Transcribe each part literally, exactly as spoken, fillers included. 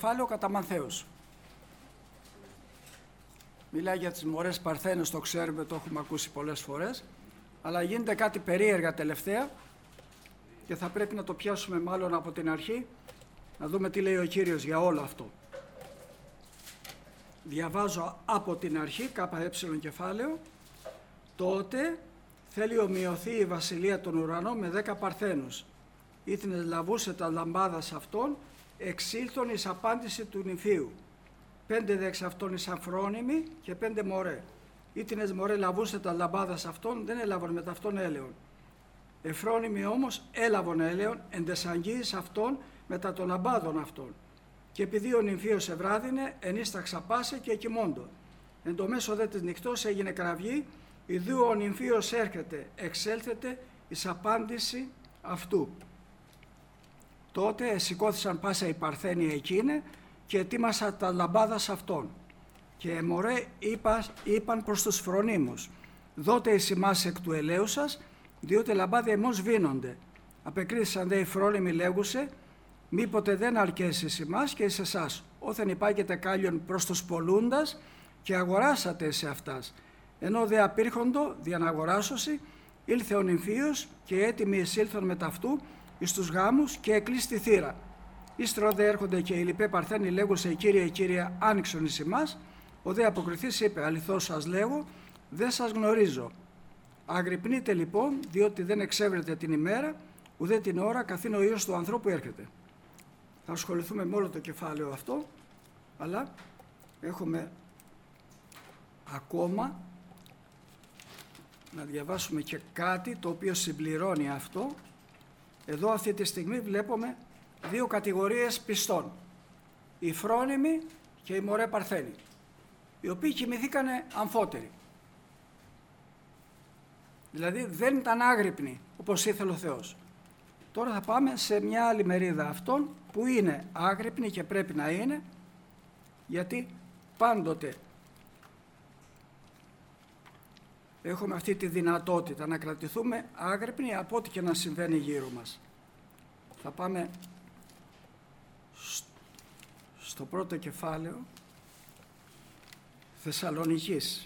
κεφάλαιο κατά Μανθαίος. Μιλάει για τις μωρές παρθένες, το ξέρουμε, το έχουμε ακούσει πολλές φορές, αλλά γίνεται κάτι περίεργα τελευταία και θα πρέπει να το πιάσουμε μάλλον από την αρχή, να δούμε τι λέει ο Κύριος για όλο αυτό. Διαβάζω από την αρχή, ΚΕ κεφάλαιο. Τότε θέλει ομοιωθεί η βασιλεία των ουρανών με δέκα παρθένους. Ήθινες λαβούσε τα λαμπάδας αυτών, εξήλθον εις απάντηση του νηφίου. Πέντε δε εξ αυτών εις αφρόνιμοι και πέντε μωρέ. Ήθινες μωρέ λαβούσε τα λαμπάδας αυτών, δεν έλαβαν με ταυτόν έλεον. Εφρόνιμοι όμως έλαβον έλεον εν τες αγγείες αυτών μετά των λαμπάδων αυτών. Και επειδή ο νυμφίος ευράδινε, ενίσταξα πάσε και κοιμώντο. Εν το μέσο δε της νυχτός έγινε κραυγή, ιδού ο νυμφίος έρχεται, εξέλθεται εις απάντηση αυτού. Τότε σηκώθησαν πάσα οι παρθένοι εκείνε και ετοίμασαν τα λαμπάδας αυτών. Και μωρέ είπα, είπαν προς τους φρονίμους, δότε εις ημάς εκ του ελαίου σας, διότι λαμπάδια εμώς βίνονται. Απεκρίθησαν δε οι φρόνιμοι λέγουσε, μήποτε δεν αρκέσει εις ημάς και εις εσάς, όθεν υπάγεται κάλλιον προς τους πολλούντας και αγοράσατε σε αυτάς. Ενώ δε απήρχοντο διαναγοράσωση, ήλθε ο νυμφίος και έτοιμοι εισήλθον με ταυτού εις τους γάμους και εκλείστη θύρα. Ύστερα δε έρχονται και οι λοιπέ παρθένοι λέγουσε, Κύριε, Κύριε, άνοιξον εις ημάς. Ο δε αποκριθής είπε, αληθώς σας λέγω, δεν σας γνωρίζω. Αγρυπνείτε λοιπόν, διότι δεν εξέβρετε την ημέρα, ουδέ την ώρα, καθήν ο Υιός του ανθρώπου έρχεται. Θα ασχοληθούμε με όλο το κεφάλαιο αυτό, αλλά έχουμε ακόμα να διαβάσουμε και κάτι το οποίο συμπληρώνει αυτό. Εδώ αυτή τη στιγμή βλέπουμε δύο κατηγορίες πιστών, οι φρόνιμοι και οι μωρέ παρθένοι, οι οποίοι κοιμηθήκανε αμφότεροι. Δηλαδή δεν ήταν άγρυπνοι όπως ήθελε ο Θεός. Τώρα θα πάμε σε μια άλλη μερίδα αυτών που είναι άγρυπνοι και πρέπει να είναι, γιατί πάντοτε έχουμε αυτή τη δυνατότητα να κρατηθούμε άγρυπνοι από ό,τι και να συμβαίνει γύρω μας. Θα πάμε στο πρώτο κεφάλαιο Θεσσαλονικής.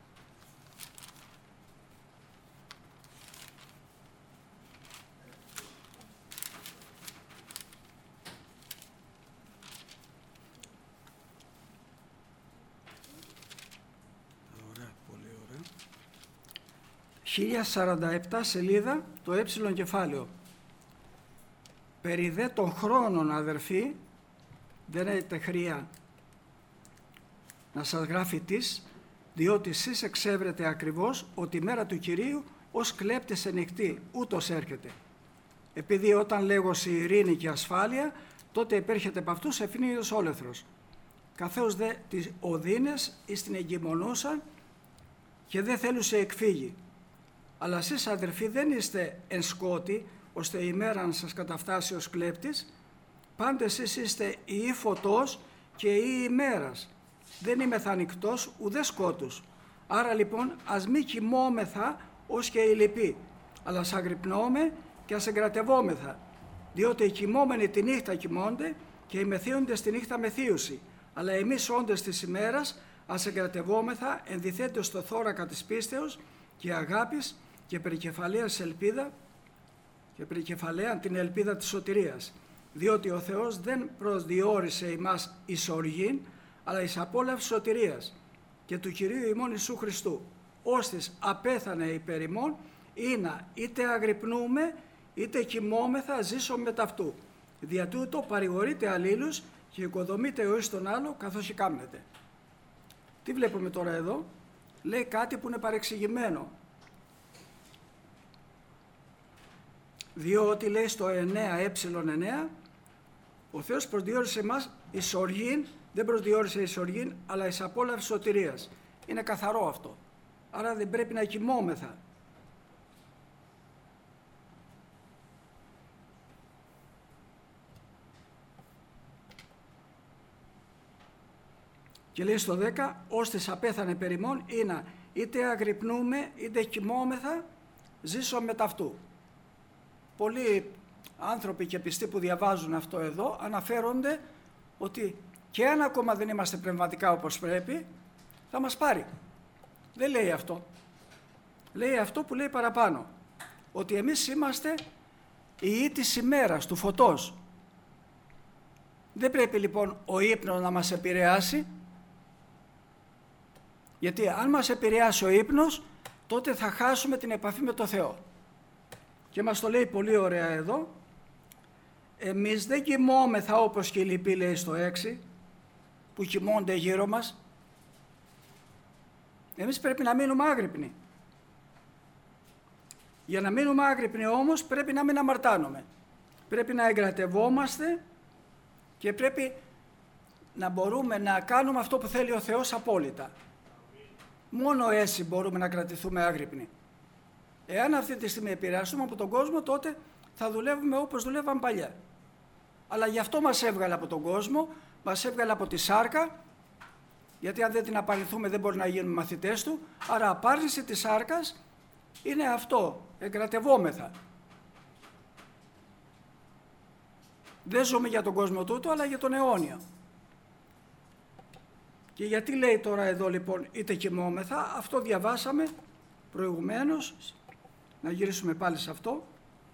Ωραία, πολύ ωραία. χίλια σαράντα επτά σελίδα το ε κεφάλαιο. Περί δε των χρόνων, αδερφοί, δεν έχετε χρειά να σας γράφει τις, διότι εσείς εξέβρετε ακριβώς ότι η μέρα του Κυρίου ως κλέπτες ενικτή, ούτως έρχεται. Επειδή όταν λέγωσε ειρήνη και ασφάλεια, τότε υπέρχεται από αυτούς ευνίδιος όλεθρος. Καθώς δε τις οδύνες εις την εγκυμονούσαν και δεν θέλουσε εκφύγει. Αλλά εσείς, αδερφοί, δεν είστε εν σκότη, ώστε η μέρα να σας καταφτάσει ως κλέπτης. Πάντες εσείς είστε ή φωτός και ή ημέρας. Δεν είμαι θανικτός ουδέ σκότους. Άρα λοιπόν ας μη κοιμόμεθα ως και οι λοιποί, αλλά ας αγρυπνώμε και ας εγκρατευόμεθα. Διότι οι κοιμόμενοι τη νύχτα κοιμώνται και οι μεθύοντες τη νύχτα μεθύουσι. Αλλά εμείς όντες της ημέρας ας εγκρατευόμεθα ενδιθέντως στο θώρακα της πίστεως και αγάπης και περικεφαλαίας ελπίδα και περικεφαλαίαν την ελπίδα της σωτηρίας. Διότι ο Θεός δεν προσδιορίσε ημάς εις οργήν, αλλά εις απόλαυση σωτηρίας και του Κυρίου ημών Ιησού Χριστού, ώστις απέθανε υπέρ ημών, ή να είτε αγρυπνούμε, είτε κοιμόμεθα, ζήσουμε με ταυτού. Δια τούτο παρηγορείτε αλλήλους και οικοδομείτε ο εις τον άλλο, καθώς κάμνετε. Τι βλέπουμε τώρα εδώ? Λέει κάτι που είναι παρεξηγημένο. Διότι λέει στο εννέα ε εννέα, ο Θεός προσδιορίσε εμάς εις οργήν, δεν προσδιορίσε εις οργήν, αλλά εις απόλαυση σωτηρίας. Είναι καθαρό αυτό. Άρα δεν πρέπει να κοιμόμεθα. Και λέει στο δέκα, ώστις απέθανε περιμών, είναι είτε αγρυπνούμε, είτε κοιμόμεθα, ζήσω με ταυτού. Πολλοί άνθρωποι και πιστοί που διαβάζουν αυτό εδώ αναφέρονται ότι και αν ακόμα δεν είμαστε πνευματικά όπως πρέπει, θα μας πάρει. Δεν λέει αυτό. Λέει αυτό που λέει παραπάνω. Ότι εμείς είμαστε η ή της ημέρας, του φωτός. Δεν πρέπει λοιπόν ο ύπνος να μας επηρεάσει, γιατί αν μας επηρεάσει ο ύπνος, τότε θα χάσουμε την επαφή με το Θεό. Και μας το λέει πολύ ωραία εδώ. Εμείς δεν κοιμόμεθα όπως και οι λοιποί, λέει στο έξι, που κοιμώνται γύρω μας. Εμείς πρέπει να μείνουμε άγρυπνοι. Για να μείνουμε άγρυπνοι όμως πρέπει να μην αμαρτάνουμε. Πρέπει να εγκρατευόμαστε και πρέπει να μπορούμε να κάνουμε αυτό που θέλει ο Θεός απόλυτα. Μόνο έτσι μπορούμε να κρατηθούμε άγρυπνοι. Εάν αυτή τη στιγμή επηρεαστούμε από τον κόσμο, τότε θα δουλεύουμε όπως δουλεύαν παλιά. Αλλά γι' αυτό μας έβγαλε από τον κόσμο, μας έβγαλε από τη σάρκα, γιατί αν δεν την απαρνηθούμε δεν μπορεί να γίνουμε μαθητές του, άρα απάρνηση της σάρκας είναι αυτό, εγκρατευόμεθα. Δεν ζούμε για τον κόσμο τούτο, αλλά για τον αιώνιο. Και γιατί λέει τώρα εδώ λοιπόν είτε κοιμόμεθα, αυτό διαβάσαμε προηγουμένως, να γυρίσουμε πάλι σε αυτό,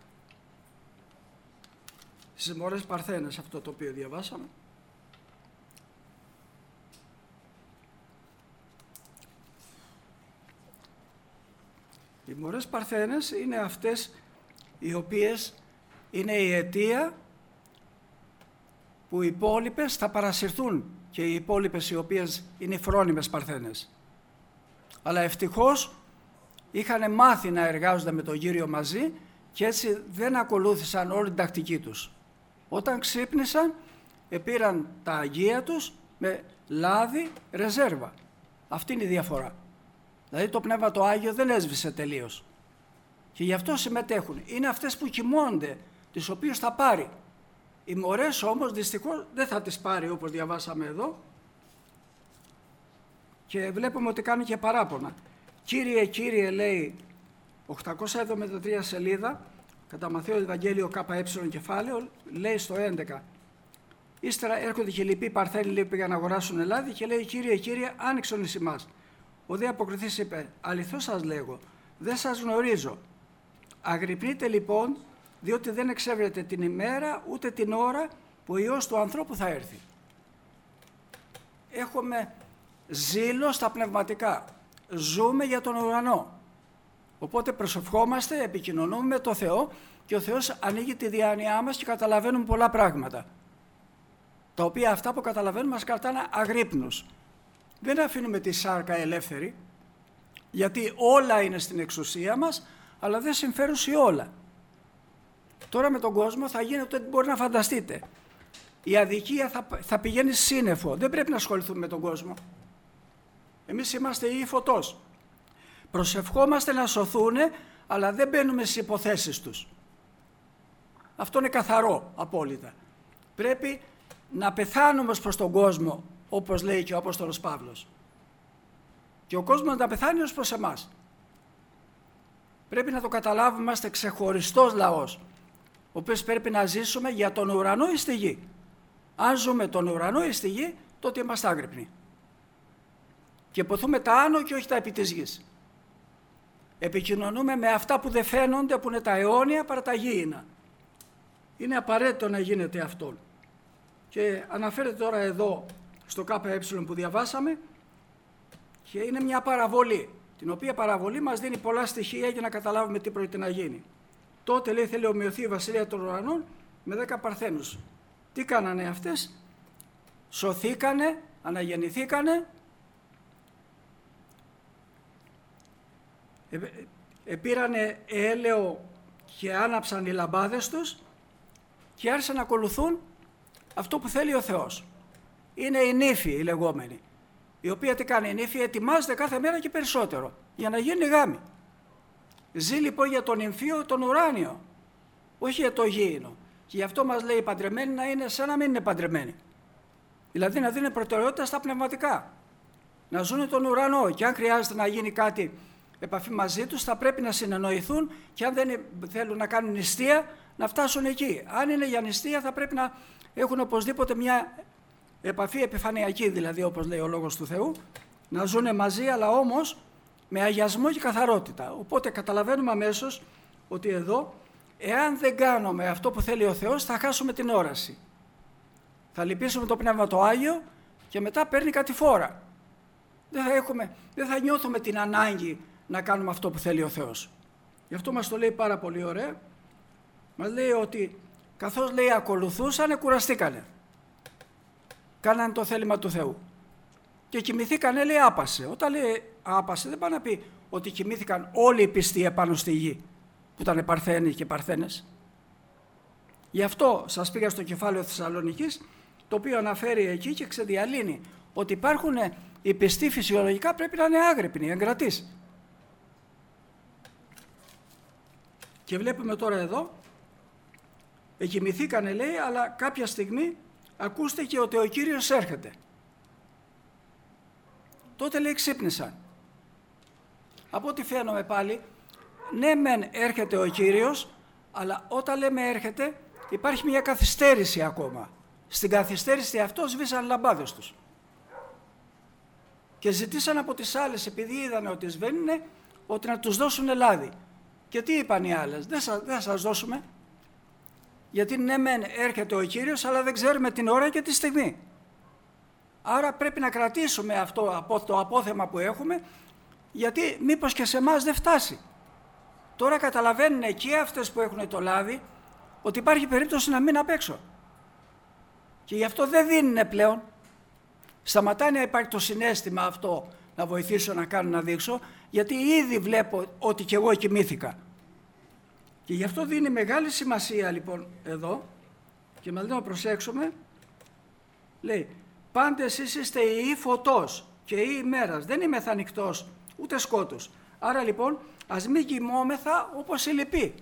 στις μορές Παρθένες, αυτό το οποίο διαβάσαμε. Οι μορές Παρθένες είναι αυτές οι οποίες είναι η αιτία που οι υπόλοιπες θα παρασυρθούν, και οι υπόλοιπες οι οποίες είναι οι φρόνιμες Παρθένες. Αλλά ευτυχώς είχαν μάθει να εργάζονται με τον Κύριο μαζί και έτσι δεν ακολούθησαν όλη την τακτική τους. Όταν ξύπνησαν, επήραν τα αγία τους με λάδι ρεζέρβα. Αυτή είναι η διαφορά. Δηλαδή το Πνεύμα το Άγιο δεν έσβησε τελείως. Και γι' αυτό συμμετέχουν. Είναι αυτές που κοιμώνται, τις οποίες θα πάρει. Οι μορές όμως δυστυχώς δεν θα τις πάρει, όπως διαβάσαμε εδώ. Και βλέπουμε ότι κάνει και παράπονα. Κύριε, Κύριε, λέει, οκτακόσια εβδομήντα τρία σελίδα, κατά Μαθαίο Ευαγγέλιο ΚΕ κεφάλαιο, λέει στο έντεκα. Ύστερα έρχονται και λοιποί Παρθένοι, λέει, πήγαν να αγοράσουν ελάδι και λέει, Κύριε, Κύριε, άνοιξον εις ημάς. Ο δε αποκριθής είπε, αληθώς σας λέγω, δεν σας γνωρίζω. Αγρυπνείτε λοιπόν, διότι δεν εξεύρετε την ημέρα ούτε την ώρα που ο Υιός του ανθρώπου θα έρθει. Έχουμε ζήλο στα πνευματικά. Ζούμε για τον ουρανό. Οπότε προσευχόμαστε, επικοινωνούμε με τον Θεό και ο Θεός ανοίγει τη διάνοιά μας και καταλαβαίνουμε πολλά πράγματα. Τα οποία αυτά που καταλαβαίνουμε μας κρατάνε αγρύπνους. Δεν αφήνουμε τη σάρκα ελεύθερη, γιατί όλα είναι στην εξουσία μας, αλλά δεν συμφέρουν σε όλα. Τώρα με τον κόσμο θα γίνεται ό,τι μπορεί να φανταστείτε. Η αδικία θα, θα πηγαίνει σύννεφο. Δεν πρέπει να ασχοληθούμε με τον κόσμο. Εμείς είμαστε οι φωτός. Προσευχόμαστε να σωθούν, αλλά δεν μπαίνουμε στις υποθέσεις τους. Αυτό είναι καθαρό, απόλυτα. Πρέπει να πεθάνουμε προς τον κόσμο, όπως λέει και ο Απόστολος Παύλος. Και ο κόσμος να πεθάνει ως προς εμάς. Πρέπει να το καταλάβουμε, είμαστε ξεχωριστός λαός, ο οποίος πρέπει να ζήσουμε για τον ουρανό ή στη γη. Αν ζούμε τον ουρανό ή στη γη, τότε είμαστε άγρυπνοι. Και ποθούμε τα άνω και όχι τα επί της γης. Επικοινωνούμε με αυτά που δεν φαίνονται, που είναι τα αιώνια παρά τα γήινα. Είναι απαραίτητο να γίνεται αυτό. Και αναφέρεται τώρα εδώ στο ΚΕ που διαβάσαμε και είναι μια παραβολή, την οποία παραβολή μας δίνει πολλά στοιχεία για να καταλάβουμε τι πρόκειται να γίνει. Τότε, λέει, θέλει ομοιωθεί η βασιλεία των ουρανών με δέκα παρθένους. Τι κάνανε αυτές? Σωθήκανε, αναγεννηθήκανε, ε, επήρανε έλαιο και άναψαν οι λαμπάδες τους και άρχισαν να ακολουθούν αυτό που θέλει ο Θεός. Είναι η νύφη η λεγόμενη, η οποία τι κάνει? Η νύφη ετοιμάζεται κάθε μέρα και περισσότερο για να γίνει γάμη. Ζει λοιπόν για τον νυμφίο τον ουράνιο, όχι για το γήινο. Και γι' αυτό μας λέει οι παντρεμένοι να είναι σαν να μην είναι παντρεμένοι. Δηλαδή να δίνουν προτεραιότητα στα πνευματικά. Να ζουν τον ουρανό και αν χρειάζεται να γίνει κάτι επαφή μαζί τους θα πρέπει να συνεννοηθούν και αν δεν θέλουν να κάνουν νηστεία να φτάσουν εκεί. Αν είναι για νηστεία θα πρέπει να έχουν οπωσδήποτε μια επαφή επιφανειακή δηλαδή, όπως λέει ο Λόγος του Θεού, να ζουν μαζί, αλλά όμως με αγιασμό και καθαρότητα. Οπότε καταλαβαίνουμε αμέσως ότι εδώ, εάν δεν κάνουμε αυτό που θέλει ο Θεός, θα χάσουμε την όραση. Θα λυπήσουμε το Πνεύμα το Άγιο και μετά παίρνει κατηφόρα. Δεν θα, έχουμε, δεν θα νιώθουμε την ανάγκη να κάνουμε αυτό που θέλει ο Θεός. Γι' αυτό μας το λέει πάρα πολύ ωραία. Μας λέει ότι καθώς λέει ακολουθούσανε, κουραστήκανε. Κάνανε το θέλημα του Θεού. Και κοιμηθήκανε, λέει, άπασε. Όταν λέει άπασε, δεν πάει να πει ότι κοιμήθηκαν όλοι οι πιστοί επάνω στη γη, που ήταν Παρθένοι και Παρθένες. Γι' αυτό σας πήγα στο κεφάλαιο Θεσσαλονικής, το οποίο αναφέρει εκεί και ξεδιαλύνει ότι υπάρχουν οι πιστοί φυσιολογικά, πρέπει να είναι άγρυπνοι, εγκρατείς. Και βλέπουμε τώρα εδώ, εκοιμηθήκανε λέει, αλλά κάποια στιγμή ακούστηκε ότι ο Κύριος έρχεται. Τότε λέει ξύπνησαν. Από ό,τι φαίνομαι πάλι, ναι μεν έρχεται ο Κύριος, αλλά όταν λέμε έρχεται υπάρχει μια καθυστέρηση ακόμα. Στην καθυστέρηση αυτό σβήσαν λαμπάδες τους. Και ζητήσαν από τις άλλες, επειδή είδανε ότι σβαίνουνε, ότι να τους δώσουν λάδι. Και τι είπαν οι άλλες, δεν, σα, δεν θα σας δώσουμε, γιατί ναι μεν έρχεται ο Κύριος, αλλά δεν ξέρουμε την ώρα και τη στιγμή. Άρα πρέπει να κρατήσουμε αυτό από το απόθεμα που έχουμε, γιατί μήπως και σε εμάς δεν φτάσει. Τώρα καταλαβαίνουν και αυτές που έχουν το λάδι, ότι υπάρχει περίπτωση να μείνουν απ' έξω. Και γι' αυτό δεν δίνουν πλέον. Σταματάει να υπάρχει το συναίσθημα αυτό να βοηθήσω να κάνω να δείξω, γιατί ήδη βλέπω ότι κι εγώ κοιμήθηκα. Και γι' αυτό δίνει μεγάλη σημασία λοιπόν εδώ, και μας λέει να προσέξουμε, λέει πάντες εσείς είστε η φωτός και η ημέρας, δεν είμαι θα νυχτός ούτε σκότους. Άρα λοιπόν ας μην κοιμόμεθα όπως οι λοιποί.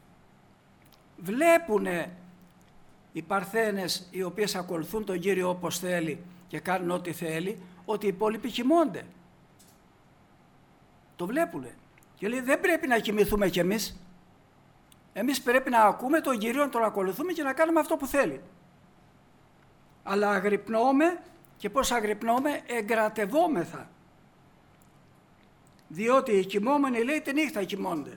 Βλέπουνε οι Παρθένες οι οποίες ακολουθούν τον Κύριο όπως θέλει και κάνουν ό,τι θέλει, ότι οι υπόλοιποι κοιμώνται. Το βλέπουνε. Και λέει δεν πρέπει να κοιμηθούμε κι εμείς. Εμείς πρέπει να ακούμε τον Κύριο, να τον ακολουθούμε και να κάνουμε αυτό που θέλει. Αλλά αγρυπνώμε, και πώς αγρυπνώμε, εγκρατευόμεθα. Διότι οι κοιμόμενοι λέει τη νύχτα κοιμώνται.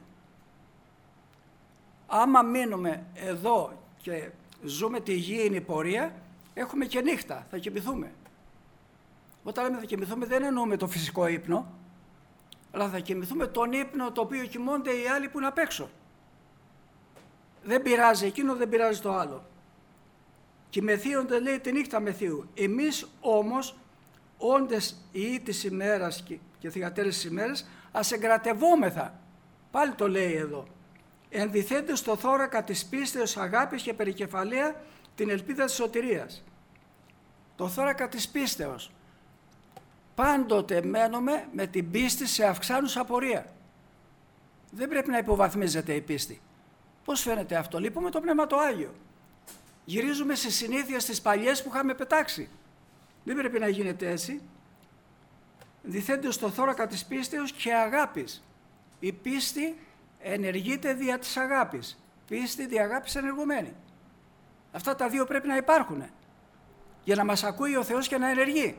Άμα μείνουμε εδώ και ζούμε τη γήινη πορεία, έχουμε και νύχτα, θα κοιμηθούμε. Όταν λέμε θα κοιμηθούμε δεν εννοούμε το φυσικό ύπνο, αλλά θα κοιμηθούμε τον ύπνο το οποίο κοιμώνται οι άλλοι που είναι απ' έξω. Δεν πειράζει εκείνο, δεν πειράζει το άλλο. Και μεθύονται λέει τη νύχτα μεθύου. Εμείς όμως, όντες οι της ημέρας και, και θυγατέρες της ημέρας, ας εγκρατευόμεθα. Πάλι το λέει εδώ. Ενδυθέντες στο θώρακα της πίστεως, αγάπης και περικεφαλαία την ελπίδα της σωτηρίας. Το θώρακα της πίστεως. Πάντοτε μένουμε με την πίστη σε αυξάνουσα πορεία. Δεν πρέπει να υποβαθμίζεται η πίστη. Πώς φαίνεται αυτό? Λείπουμε το Πνεύμα το Άγιο. Γυρίζουμε στις συνήθειες τις παλιές που είχαμε πετάξει. Δεν πρέπει να γίνεται έτσι. Ενδυθέντες στο θώρακα της πίστεως και αγάπης. Η πίστη ενεργείται δια της αγάπης. Πίστη δια αγάπης ενεργουμένη. Αυτά τα δύο πρέπει να υπάρχουν για να μας ακούει ο Θεός και να ενεργεί.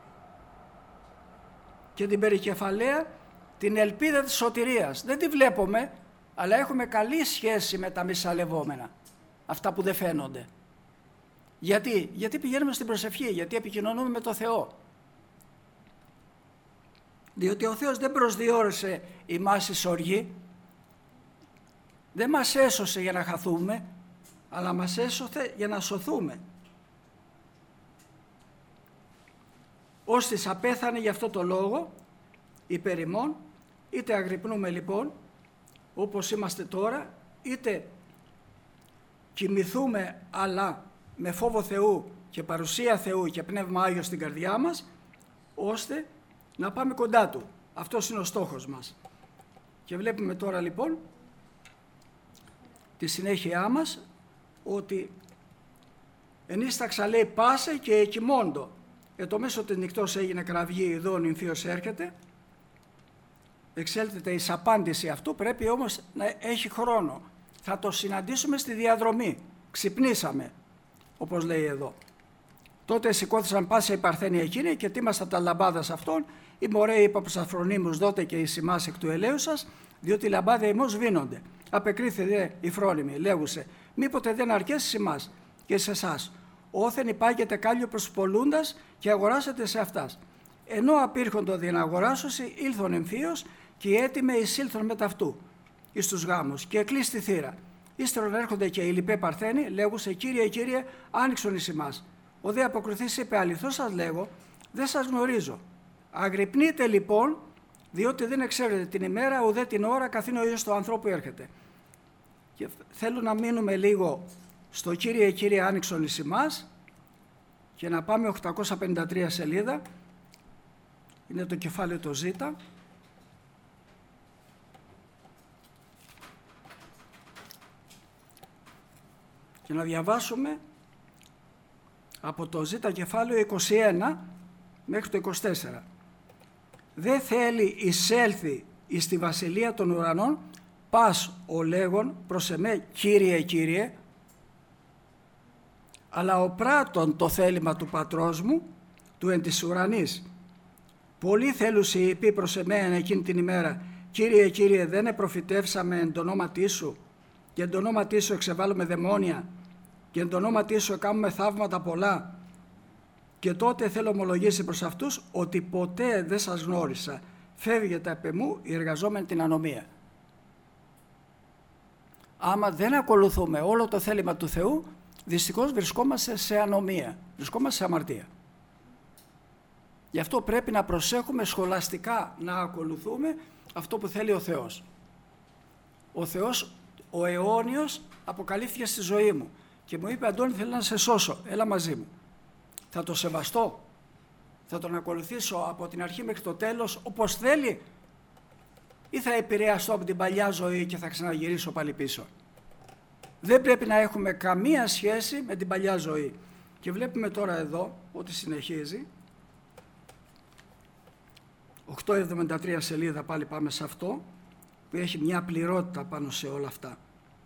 Και την περικεφαλαία, την ελπίδα της σωτηρίας. Δεν τη βλέπουμε, αλλά έχουμε καλή σχέση με τα μη σαλευόμενα. Αυτά που δεν φαίνονται. Γιατί? Γιατί πηγαίνουμε στην προσευχή, γιατί επικοινωνούμε με το Θεό. Διότι ο Θεός δεν προσδιορίσε ημάς εις οργή, δεν μας έσωσε για να χαθούμε, αλλά μας έσωσε για να σωθούμε. Ώστις απέθανε γι' αυτό το λόγο, υπέρ ημών, είτε αγρυπνούμε λοιπόν, όπως είμαστε τώρα, είτε κοιμηθούμε αλλά με φόβο Θεού και παρουσία Θεού και Πνεύμα Άγιο στην καρδιά μας, ώστε να πάμε κοντά Του. Αυτός είναι ο στόχος μας. Και βλέπουμε τώρα λοιπόν τη συνέχειά μας, ότι ενίσταξα λέει πάσε και εκοιμώντο. Ε, το μέσο της νυχτός έγινε κραυγή, ειδώ ο νυμφίος έρχεται. Εξέλθεται εις απάντηση αυτού, πρέπει όμως να έχει χρόνο. Θα το συναντήσουμε στη διαδρομή. Ξυπνήσαμε, όπως λέει εδώ. Τότε σηκώθησαν πάσα οι Παρθένοι εκείνοι και τίμασαν τα λαμπάδας αυτών. Η μωρέ είπα προς αφρονίμους δότε και εις ημάς εκ του ελαίου σας, διότι οι λαμπάδε ημώς βίνονται. Απεκρίθη δε η φρόνιμη, λέγουσε, μήποτε δεν αρκέσει εις ημάς και σε εσάς. Όθεν υπάγεται κάλιο προς πολλούντας και αγοράσετε σε αυτάς. Ενώ απήρχοντο δι' αγοράσωση, ήλθον εμφύος και οι έτοιμε εισήλθον μετά αυτού εις τους γάμους και εκλείστη θύρα. Ύστερον έρχονται και οι λοιπέ Παρθένοι, λέγουσε, Κύριε, Κύριε, άνοιξον εις ημάς. Ο δε αποκριθής είπε, αληθώς σας λέγω, δεν σας γνωρίζω. Αγρυπνείτε λοιπόν, διότι δεν εξέρετε την ημέρα ουδέ την ώρα καθήν ο Υιός του ανθρώπου έρχεται. Και θέλω να μείνουμε λίγο στο Κύριε, Κύριε, άνοιξον εις ημάς και να πάμε οκτακόσια πενήντα τρία σελίδα. Είναι το κεφάλαιο το Ζ. Και να διαβάσουμε από το Ζ κεφάλαιο είκοσι ένα μέχρι το είκοσι τέσσερα. Δεν θέλει εισέλθει εις τη βασιλεία των ουρανών, πας ο λέγον προς εμέ, Κύριε, Κύριε, αλλά ο πράττων το θέλημα του πατρός μου, του εν της ουρανής. Πολλοί θέλουσι είπε προς εμένα εκείνη την ημέρα, Κύριε, Κύριε, δεν επροφητεύσαμε εν το ονόματί σου και εν το ονόματί σου εξεβάλλουμε δαιμόνια και εν το ονόματί σου έκανουμε θαύματα πολλά. Και τότε θέλω ομολογήσει προς αυτούς ότι ποτέ δεν σας γνώρισα. Φεύγετε απ' εμού οι εργαζόμενοι την ανομία. Άμα δεν ακολουθούμε όλο το θέλημα του Θεού, δυστυχώς βρισκόμαστε σε ανομία, βρισκόμαστε σε αμαρτία. Γι' αυτό πρέπει να προσέχουμε σχολαστικά να ακολουθούμε αυτό που θέλει ο Θεός. Ο Θεός, ο αιώνιος, αποκαλύφθηκε στη ζωή μου και μου είπε, Αντώνη, θέλω να σε σώσω, έλα μαζί μου. Θα το σεβαστώ, θα τον ακολουθήσω από την αρχή μέχρι το τέλος όπως θέλει, ή θα επηρεαστώ από την παλιά ζωή και θα ξαναγυρίσω πάλι πίσω. Δεν πρέπει να έχουμε καμία σχέση με την παλιά ζωή. Και βλέπουμε τώρα εδώ ότι συνεχίζει. οκτακόσια εβδομήντα τρία σελίδα, πάλι πάμε σε αυτό, που έχει μια πληρότητα πάνω σε όλα αυτά.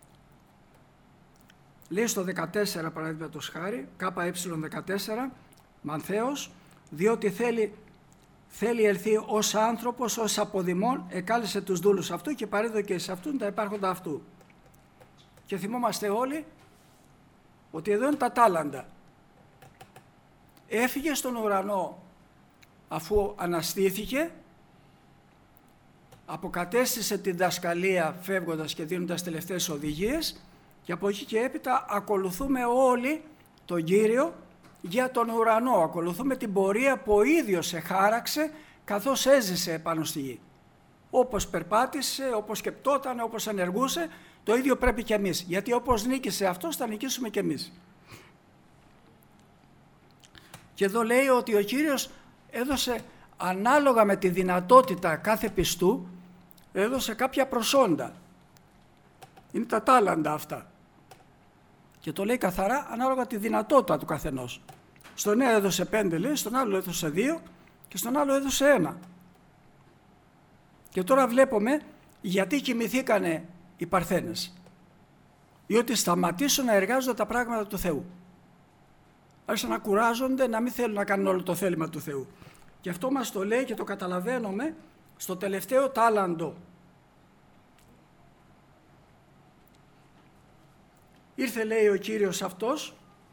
Λέει στο δεκατέσσερα, παραδείγματος χάρη, ΚΕ δεκατέσσερα, Μανθαίος, διότι θέλει, θέλει ελθεί ως άνθρωπος, ως αποδημών, εκάλεσε τους δούλους αυτού και παρέδωκε σε αυτούν τα υπάρχοντα αυτού. Και θυμόμαστε όλοι ότι εδώ είναι τα τάλαντα. Έφυγε στον ουρανό αφού αναστήθηκε, αποκατέστησε την δασκαλία φεύγοντας και δίνοντας τελευταίες οδηγίες και από εκεί και έπειτα ακολουθούμε όλοι τον Κύριο για τον ουρανό. Ακολουθούμε την πορεία που ο ίδιος εχάραξε καθώς έζησε επάνω στη γη. Όπως περπάτησε, όπως σκεπτόταν, όπως ενεργούσε, το ίδιο πρέπει και εμείς. Γιατί όπως νίκησε αυτός θα νικήσουμε και εμείς. Και εδώ λέει ότι ο Κύριος έδωσε ανάλογα με τη δυνατότητα κάθε πιστού, έδωσε κάποια προσόντα. Είναι τα τάλαντα αυτά. Και το λέει καθαρά ανάλογα τη δυνατότητα του καθενός. Στον ένα έδωσε πέντε, λέει, στον άλλο έδωσε δύο και στον άλλο έδωσε ένα. Και τώρα βλέπουμε γιατί κοιμηθήκανε οι Παρθένες. Διότι σταματήσουν να εργάζονται τα πράγματα του Θεού. Άρχισαν να κουράζονται, να μην θέλουν να κάνουν όλο το θέλημα του Θεού. Και αυτό μας το λέει και το καταλαβαίνουμε στο τελευταίο τάλαντο. Ήρθε, λέει, ο Κύριος αυτός,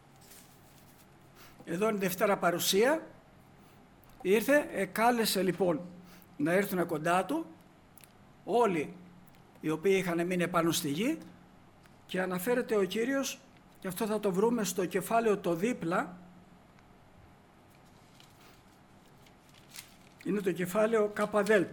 εδώ είναι Δευτέρα παρουσία, ήρθε, εκάλεσε λοιπόν να έρθουν κοντά του όλοι οι οποίοι είχαν μείνει πάνω στη γη και αναφέρεται ο Κύριος, και αυτό θα το βρούμε στο κεφάλαιο το δίπλα, είναι το κεφάλαιο ΚΔ.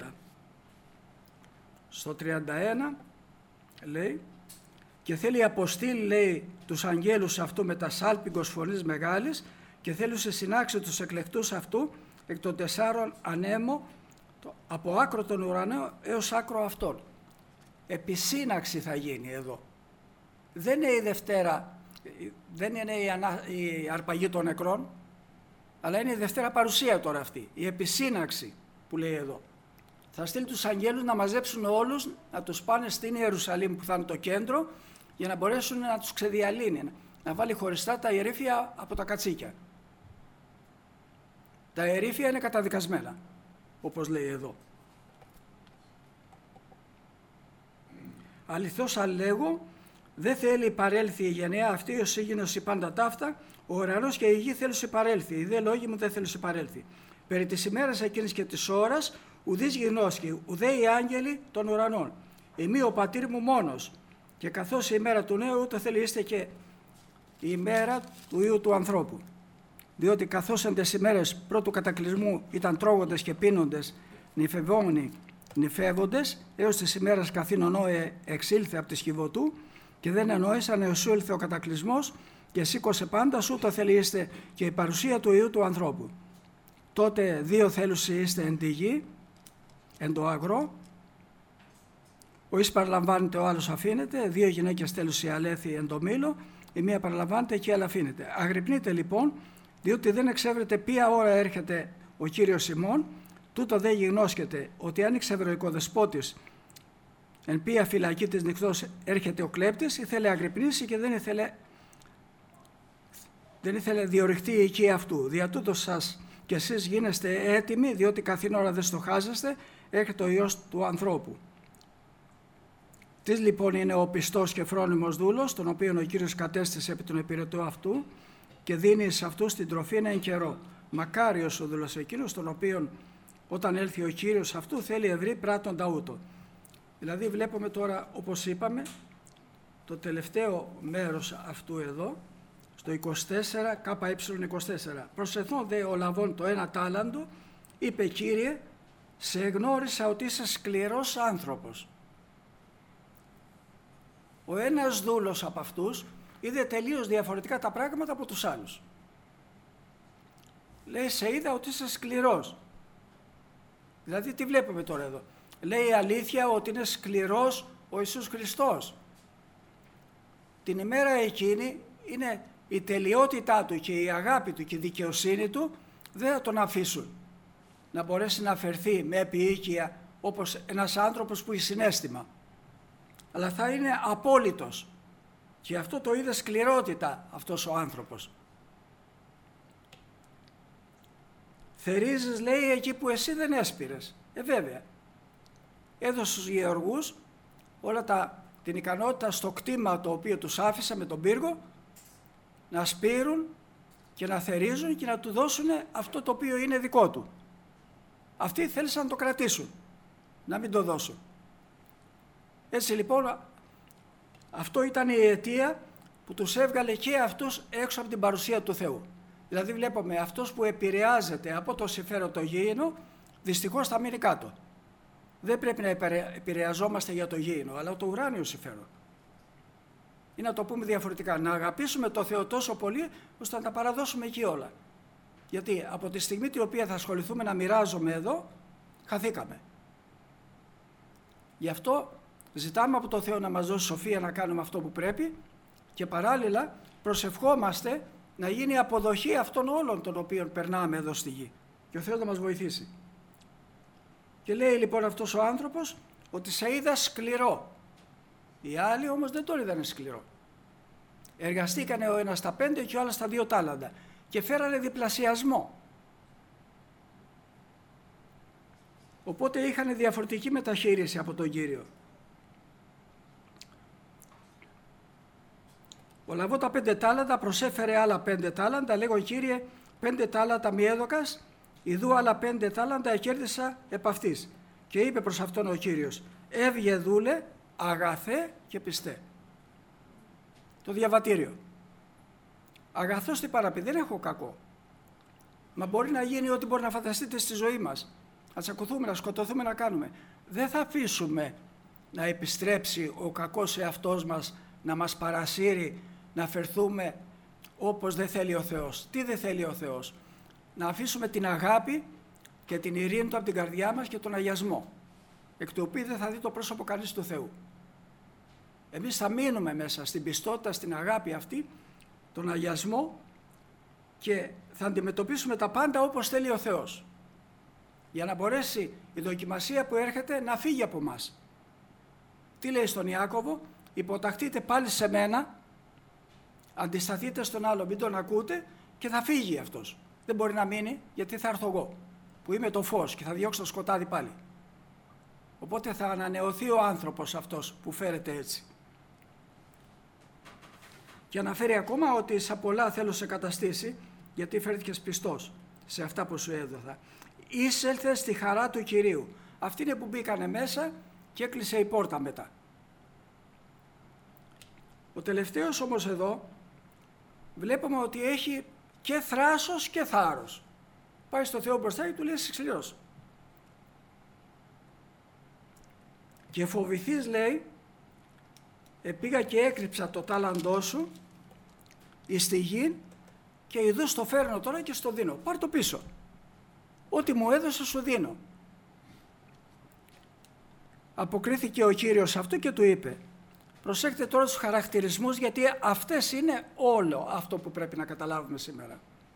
Στο τριάντα ένα λέει, και θέλει αποστείλει, λέει, τους αγγέλους αυτού με τα σάλπιγγος φωνής μεγάλης και θέλει σε συνάξει τους εκλεκτούς αυτού εκ των τεσσάρων ανέμων από άκρο των ουρανών έως άκρο αυτών. Επισύναξη θα γίνει εδώ. Δεν είναι η Δευτέρα, δεν είναι η, ανα, η αρπαγή των νεκρών, αλλά είναι η Δευτέρα παρουσία τώρα αυτή, η επισύναξη που λέει εδώ. Θα στείλει τους αγγέλους να μαζέψουν όλους, να τους πάνε στην Ιερουσαλήμ που θα είναι το κέντρο, για να μπορέσουν να τους ξεδιαλύνει, να βάλει χωριστά τα ιερήφια από τα κατσίκια. Τα ερήφια είναι καταδικασμένα, όπως λέει εδώ. Αληθώς αλλέγω, δεν θέλει παρέλθει η γενεά αυτή, ο σύγγινος η πάντα ταύτα, ο ουρανός και η γη θέλουν παρέλθει, οι δε λόγοι μου δεν θέλουν παρέλθει. Περί της ημέρας εκείνης και της ώρας, ουδείς γινώσκει, ουδέ οι άγγελοι των ουρανών. Εμεί ο πατήρ μου μόνος, και καθώς η ημέρα του νέου, ούτω θέλει είστε και η ημέρα του Υιού του ανθρώπου. Διότι καθώς εν τες ημέρες πρώτου κατακλυσμού ήταν τρώγοντες και πίνοντες, νυφευόμενοι, νυφεύοντες, έως τις ημέρας καθήν ο Νόε εξήλθε από τη σκηβωτού και δεν εννοήσαν έως σου ήλθε ο κατακλυσμός και σήκωσε πάντα σου, το θέλει είστε και η παρουσία του Υιού του ανθρώπου. Τότε δύο θέλουσι είστε εν τη γη, εν το αγρό, ο εις παραλαμβάνεται, ο άλλος αφήνεται, δύο γυναίκες θέλουσι αλέθη εν το μήλο, η μία παραλαμβάνεται και η άλλη αφήνεται. Αγρυπνείτε λοιπόν, διότι δεν εξεύρετε ποια ώρα έρχεται ο Κύριος ημών, τούτο δεν γινώσκεται ότι αν εξευρωϊκοδεσπότης εν ποια φυλακή της νυχτός έρχεται ο κλέπτης, ήθελε αγρυπνήσει και δεν ήθελε, δεν ήθελε διορυχτεί η οικία αυτού. Δια τούτο σας και εσείς γίνεστε έτοιμοι, διότι καθήν ώρα δεν στοχάζεστε, έρχεται ο Υιός του ανθρώπου. Τι λοιπόν είναι ο πιστός και φρόνιμος δούλος, τον οποίον ο Κύριος κατέστησε επί τον υπηρετό αυτού και δίνει σε αυτούς την τροφή εν καιρό. Μακάριος ο δούλος εκείνος, τον οποίον όταν έλθει ο Κύριος αυτού θέλει ευρύ πράττοντα ούτω. Δηλαδή βλέπουμε τώρα, όπως είπαμε, το τελευταίο μέρος αυτού εδώ, στο είκοσι τέσσερα, ΚΕ είκοσι τέσσερα. Προσεθών δε ο λαβών το ένα τάλαντο, είπε Κύριε, σε γνώρισα ότι είσαι σκληρός άνθρωπος. Ο ένας δούλος από αυτούς είδε τελείως διαφορετικά τα πράγματα από τους άλλους. Λέει, σε είδα ότι είσαι σκληρός. Δηλαδή τι βλέπουμε τώρα εδώ. Λέει η αλήθεια ότι είναι σκληρός ο Ιησούς Χριστός. Την ημέρα εκείνη είναι η τελειότητά του και η αγάπη του και η δικαιοσύνη του δεν θα τον αφήσουν να μπορέσει να φερθεί με επιοίκεια όπως ένας άνθρωπος που έχει συναίσθημα. Αλλά θα είναι απόλυτος και αυτό το είδε σκληρότητα αυτός ο άνθρωπος. Θερίζεις, λέει, εκεί που εσύ δεν έσπηρες. Ε, βέβαια. Έδωσε στους γεωργούς όλα τα, την ικανότητα στο κτήμα το οποίο τους άφησε με τον πύργο να σπείρουν και να θερίζουν και να του δώσουν αυτό το οποίο είναι δικό του. Αυτοί θέλησαν να το κρατήσουν, να μην το δώσουν. Έτσι λοιπόν αυτό ήταν η αιτία που τους έβγαλε και αυτούς έξω από την παρουσία του Θεού. Δηλαδή βλέπουμε αυτός που επηρεάζεται από το συμφέρον το γήινο, δυστυχώς θα μείνει κάτω. Δεν πρέπει να επηρεαζόμαστε για το γήινο, αλλά το ουράνιο συμφέρον. Ή να το πούμε διαφορετικά, να αγαπήσουμε το Θεό τόσο πολύ, ώστε να τα παραδώσουμε εκεί όλα. Γιατί από τη στιγμή την οποία θα ασχοληθούμε να μοιράζουμε εδώ, χαθήκαμε. Γι' αυτό ζητάμε από το Θεό να μας δώσει σοφία να κάνουμε αυτό που πρέπει και παράλληλα προσευχόμαστε να γίνει αποδοχή αυτών όλων των οποίων περνάμε εδώ στη γη. Και ο Θεός να μας βοηθήσει. Και λέει λοιπόν αυτός ο άνθρωπος ότι σε είδα σκληρό. Οι άλλοι όμως δεν τον είδανε σκληρό. Εργαστήκανε ο ένας στα πέντε και ο άλλος στα δύο τάλαντα και φέρανε διπλασιασμό. Οπότε είχαν διαφορετική μεταχείριση από τον Κύριο. Ο λαβώ τα πέντε τάλαντα προσέφερε άλλα πέντε τάλαντα, λέγω Κύριε, πέντε τάλαντα μη έδωκας, ιδού άλλα πέντε τάλαντα εκέρδισα επ' αυτής. Και είπε προς αυτόν ο Κύριος, έβγε δούλε, αγαθέ και πιστέ. Το διαβατήριο. Αγαθός τι παραπεί, δεν έχω κακό. Μα μπορεί να γίνει ό,τι μπορεί να φανταστείτε στη ζωή μας. Να τσακωθούμε, να σκοτωθούμε, να κάνουμε. Δεν θα αφήσουμε να επιστρέψει ο κακός εαυτός μας, να μας παρασύρει, να φερθούμε όπως δεν θέλει ο Θεός. Τι δεν θέλει ο Θεός? Να αφήσουμε την αγάπη και την ειρήνη του από την καρδιά μας και τον αγιασμό, εκ του οποίου δεν θα δει το πρόσωπο κανείς του Θεού. Εμείς θα μείνουμε μέσα στην πιστότητα, στην αγάπη αυτή, τον αγιασμό και θα αντιμετωπίσουμε τα πάντα όπως θέλει ο Θεός, για να μπορέσει η δοκιμασία που έρχεται να φύγει από μας. Τι λέει στον Ιάκωβο? Υποταχτείτε πάλι σε μένα, αντισταθείτε στον άλλο, μην τον ακούτε και θα φύγει αυτός. Δεν μπορεί να μείνει, γιατί θα έρθω εγώ, που είμαι το φως και θα διώξω το σκοτάδι πάλι. Οπότε θα ανανεωθεί ο άνθρωπος αυτός που φέρεται έτσι. Και αναφέρει ακόμα ότι σε πολλά θέλω σε καταστήσει, γιατί φέρθηκες πιστός σε αυτά που σου έδωθα. Εισέλθε στη χαρά του Κυρίου. Αυτοί είναι που μπήκανε μέσα και έκλεισε η πόρτα μετά. Ο τελευταίος όμως εδώ βλέπουμε ότι έχει και θράσος και θάρρος. Πάει στο Θεό μπροστά και του λέει σκληρός. Και φοβηθείς, λέει, επήγα και έκρυψα το τάλαντό σου εις τη γη και ειδού στο φέρνω τώρα και στο δίνω. Πάρ' το πίσω. Ό,τι μου έδωσε σου δίνω. Αποκρίθηκε ο Κύριος αυτού και του είπε, προσέξτε τώρα τους χαρακτηρισμούς, γιατί αυτές είναι όλο αυτό που πρέπει να καταλάβουμε σήμερα.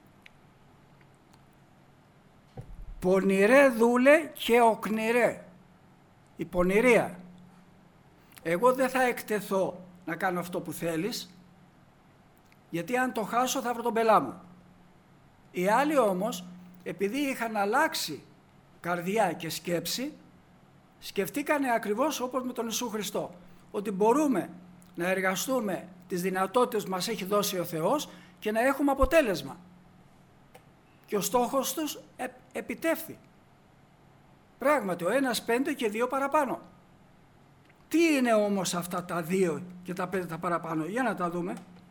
Πονηρέ δούλε και οκνηρέ. Η πονηρία. Εγώ δεν θα εκτεθώ να κάνω αυτό που θέλεις, γιατί αν το χάσω θα βρω τον πελά μου. Οι άλλοι όμως, επειδή είχαν αλλάξει καρδιά και σκέψη, σκεφτήκανε ακριβώς όπως με τον Ιησού Χριστό, ότι μπορούμε να εργαστούμε τις δυνατότητες που μας έχει δώσει ο Θεός και να έχουμε αποτέλεσμα. Και ο στόχος τους ε, επιτεύχθη. Πράγματι, ο ένας πέντε και δύο παραπάνω. Τι είναι όμως αυτά τα δύο και τα πέντε τα παραπάνω? Για να τα δούμε.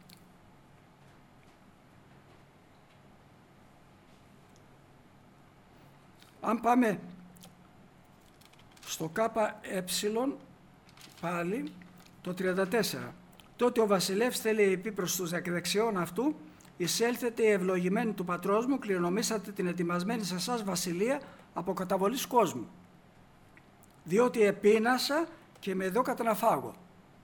Αν πάμε στο ΚΕ πάλι, το τριάντα τέσσερα. Τότε ο βασιλεύς θέλει πει προς τους δεξιών αυτού, εισέλθετε οι ευλογημένοι του πατρός μου, κληρονομήσατε την ετοιμασμένη σε εσάς βασιλεία από καταβολής κόσμου. Διότι επείνασα και με εδώκατε να φάγω.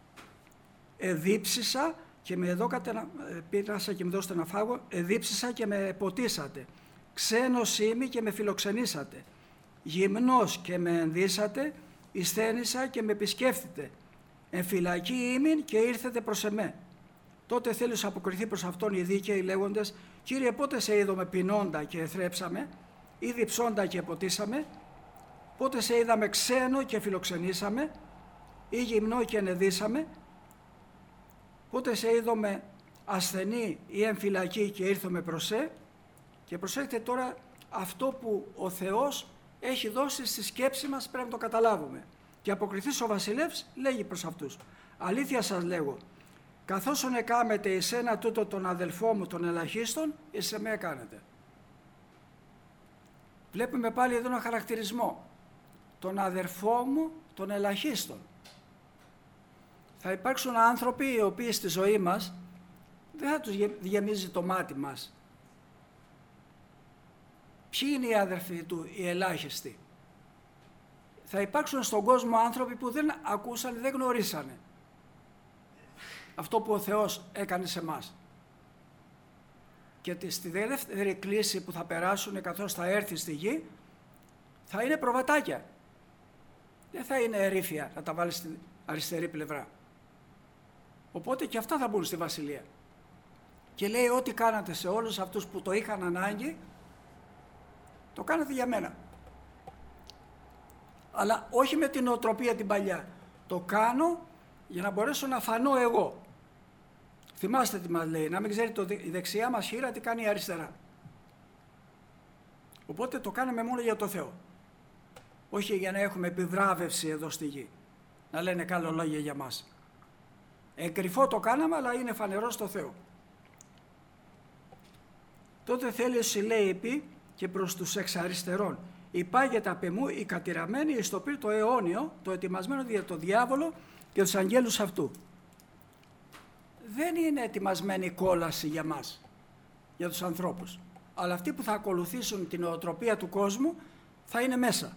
Εδίψησα και με εδώκατε να... Επείνασα και με δώσετε να φάγω. Εδίψησα και με ποτίσατε. Ξένος είμαι και με φιλοξενήσατε. Γυμνός και με ενδύσατε. Ισθένησα και με επισκέφθητε. Εν φυλακή ήμην και ήρθετε προς εμέ. Τότε θέλει να αποκριθεί προς αυτόν οι δίκαιοι λέγοντες, Κύριε, πότε σε είδαμε πεινώντα και εθρέψαμε, ή διψώντα και ποτίσαμε, πότε σε είδαμε ξένο και φιλοξενήσαμε, ή γυμνό και ενεδίσαμε, πότε σε είδαμε ασθενή ή εν φυλακή και ήρθαμε προς σε. Και προσέξτε τώρα αυτό που ο Θεός έχει δώσει στη σκέψη μας, πρέπει να το καταλάβουμε. Και αποκριθείς ο βασιλεύς λέγει προς αυτούς, αλήθεια σας λέγω, καθώς εκάμετε εις ένα τούτο τον αδελφό μου των ελαχίστων, εις εμέ κάνετε. Βλέπουμε πάλι εδώ ένα χαρακτηρισμό. Τον αδερφό μου των ελαχίστων. Θα υπάρξουν άνθρωποι οι οποίοι στη ζωή μας δεν θα τους γεμίζει το μάτι μας. Ποιοι είναι οι αδερφοί του, οι ελάχιστοι? Θα υπάρξουν στον κόσμο άνθρωποι που δεν ακούσαν, δεν γνωρίσανε αυτό που ο Θεός έκανε σε μας. Και στη δεύτερη κλίση που θα περάσουν καθώς θα έρθει στη γη, θα είναι προβατάκια. Δεν θα είναι ερήφια να τα βάλει στην αριστερή πλευρά. Οπότε και αυτά θα μπουν στη βασιλεία. Και λέει ό,τι κάνατε σε όλους αυτούς που το είχαν ανάγκη, το κάνατε για μένα. Αλλά όχι με την νοοτροπία την παλιά. Το κάνω για να μπορέσω να φανώ εγώ. Θυμάστε τι μας λέει, να μην ξέρει το, η δεξιά μας χείρα τι κάνει η αριστερά. Οπότε το κάναμε μόνο για το Θεό. Όχι για να έχουμε επιβράβευση εδώ στη γη. Να λένε καλά λόγια για μας. Εγκρυφό το κάναμε, αλλά είναι φανερό στο Θεό. Τότε θέλει, λέει, πει και προς τους εξ αριστερών. Υπάγεται απ' εμού η κατηραμένη εις το πυρ το αιώνιο, το ετοιμασμένο για το διάβολο και τους αγγέλους αυτού. Δεν είναι ετοιμασμένη η κόλαση για μας, για τους ανθρώπους. Αλλά αυτοί που θα ακολουθήσουν την νοοτροπία του κόσμου θα είναι μέσα.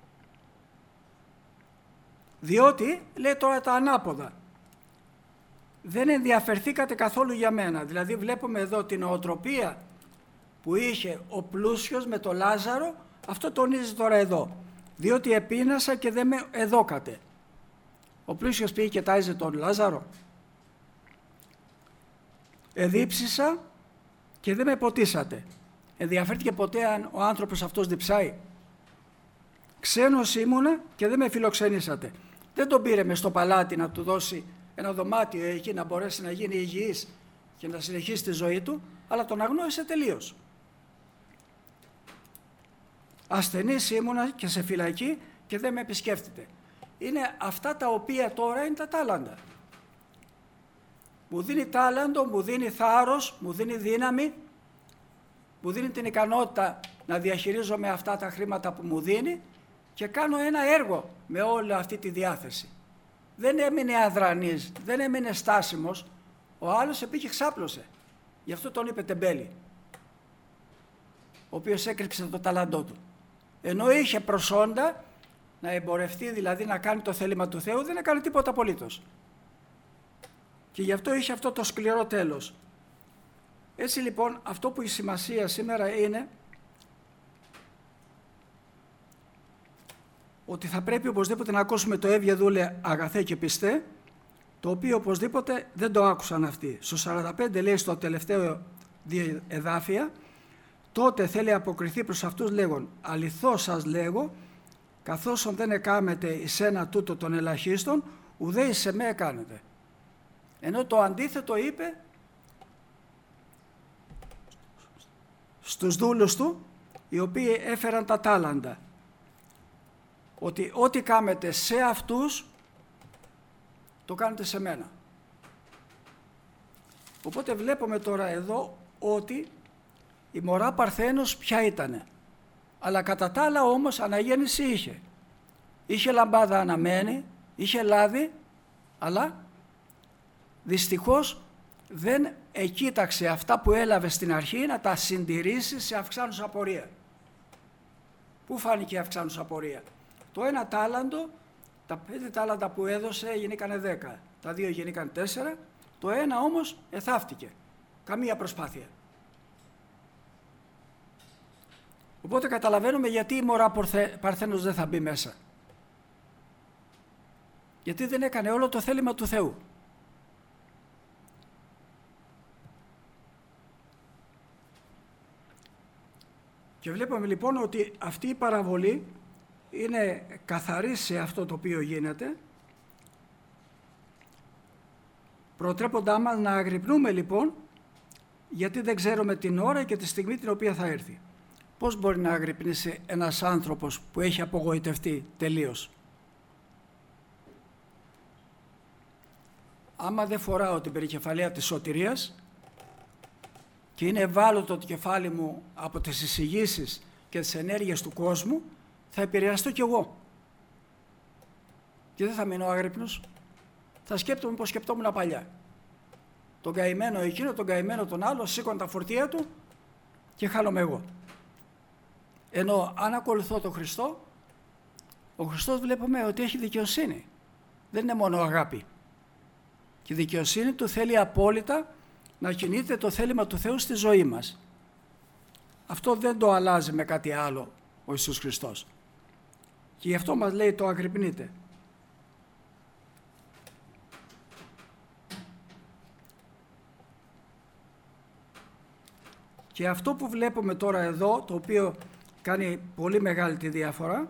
Διότι, λέει τώρα τα ανάποδα, δεν ενδιαφερθήκατε καθόλου για μένα. Δηλαδή βλέπουμε εδώ την νοοτροπία που είχε ο πλούσιος με το Λάζαρο, αυτό τονίζει τώρα εδώ. Διότι επείνασα και δεν με εδώκατε. Ο πλούσιος πήγε και τάιζε τον Λάζαρο. Εδίψησα και δεν με ποτίσατε. ενδιαφέρθηκε ποτέ αν ο άνθρωπος αυτός διψάει? Ξένος ήμουνα και δεν με φιλοξενήσατε. Δεν τον πήρε μες στο παλάτι να του δώσει ένα δωμάτιο εκεί να μπορέσει να γίνει υγιής και να συνεχίσει τη ζωή του, αλλά τον αγνόησε τελείως. Ασθενής ήμουνα και σε φυλακή και δεν με επισκέφτεται. Είναι αυτά τα οποία τώρα είναι τα τάλαντα. Μου δίνει τάλαντο, μου δίνει θάρρος, μου δίνει δύναμη, μου δίνει την ικανότητα να διαχειρίζομαι αυτά τα χρήματα που μου δίνει και κάνω ένα έργο με όλη αυτή τη διάθεση. Δεν έμεινε αδρανής, δεν έμεινε στάσιμος, ο άλλος επήγε ξάπλωσε. Γι' αυτό τον είπε τεμπέλη, ο οποίος έκρυψε το ταλαντό του. Ενώ είχε προσόντα να εμπορευτεί, δηλαδή να κάνει το θέλημα του Θεού, δεν έκανε τίποτα απολύτως. Και γι' αυτό είχε αυτό το σκληρό τέλος. Έτσι λοιπόν, αυτό που έχει σημασία σήμερα είναι ότι θα πρέπει οπωσδήποτε να ακούσουμε το «Εύγε δούλε αγαθέ και πιστέ», το οποίο οπωσδήποτε δεν το άκουσαν αυτοί. Στο σαράντα πέντε λέει στο τελευταίο εδάφια, τότε θέλει αποκριθεί προς αυτούς λέγον, αληθώς σας λέγω, καθώς δεν εκάμετε εις ένα τούτο των ελαχίστων, ουδέ εις εμέ εκάνετε. Ενώ το αντίθετο είπε στους δούλους του, οι οποίοι έφεραν τα τάλαντα, ότι ό,τι κάμετε σε αυτούς, το κάνετε σε μένα. Οπότε βλέπουμε τώρα εδώ ότι η μωρά Παρθένος ποια ήτανε, αλλά κατά τα άλλα όμως αναγέννηση είχε. Είχε λαμπάδα αναμένη, είχε λάδι, αλλά δυστυχώς δεν εκοίταξε αυτά που έλαβε στην αρχή να τα συντηρήσει σε αυξάνουσα πορεία. Πού φάνηκε η αυξάνουσα πορεία? Το ένα τάλαντο, τα πέντε τάλαντα που έδωσε γεννήκανε δέκα, τα δύο γεννήκανε τέσσερα, το ένα όμως εθάφτηκε. Καμία προσπάθεια. Οπότε καταλαβαίνουμε γιατί η μωρά Παρθένος δεν θα μπει μέσα. Γιατί δεν έκανε όλο το θέλημα του Θεού. Και βλέπουμε λοιπόν ότι αυτή η παραβολή είναι καθαρή σε αυτό το οποίο γίνεται, προτρέποντά μας να αγρυπνούμε λοιπόν, γιατί δεν ξέρουμε την ώρα και τη στιγμή την οποία θα έρθει. Πώς μπορεί να αγρυπνήσει ένας άνθρωπος που έχει απογοητευτεί τελείως? Άμα δεν φοράω την περικεφαλαία της σωτηρίας και είναι ευάλωτο το κεφάλι μου από τις εισηγήσεις και τις ενέργειες του κόσμου, θα επηρεαστώ κι εγώ. Και δεν θα μείνω άγρυπνος. Θα σκέπτομαι πως σκεπτόμουν παλιά. Τον καημένο εκείνο, τον καημένο τον άλλο, σήκωνε τα φορτία του και χάνομαι εγώ. Ενώ αν ακολουθώ τον Χριστό, ο Χριστός βλέπουμε ότι έχει δικαιοσύνη. Δεν είναι μόνο αγάπη. Και η δικαιοσύνη του θέλει απόλυτα να κινείται το θέλημα του Θεού στη ζωή μας. Αυτό δεν το αλλάζει με κάτι άλλο ο Ιησούς Χριστός. Και γι' αυτό μας λέει το αγρυπνείτε. Και αυτό που βλέπουμε τώρα εδώ, το οποίο κάνει πολύ μεγάλη τη διαφορά,